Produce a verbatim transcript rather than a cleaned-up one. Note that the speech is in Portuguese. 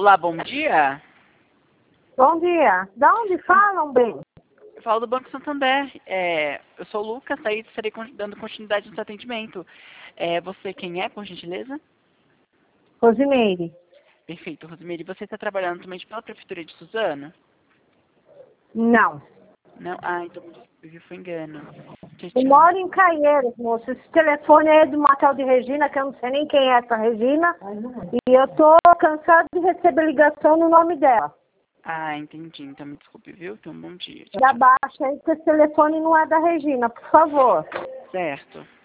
Olá, bom dia. Bom dia. Da onde falam, bem? Eu falo do Banco Santander. É, eu sou o Lucas, aí estarei con- dando continuidade no seu atendimento. É, você quem é, por gentileza? Rosimeire. Perfeito, Rosemary. Você está trabalhando somente pela Prefeitura de Suzano? Não. Não? Ah, então me foi engano. Deixa Eu eu- moro em Caieiros, moço. Esse telefone é do motel de Regina, que eu não sei nem quem é essa Regina. E eu tô cansado de receber ligação no nome dela. Ah, entendi. Então me desculpe, viu? Então, bom dia. Tchau, Da tchau. baixa aí que esse telefone não é da Regina, por favor. Certo.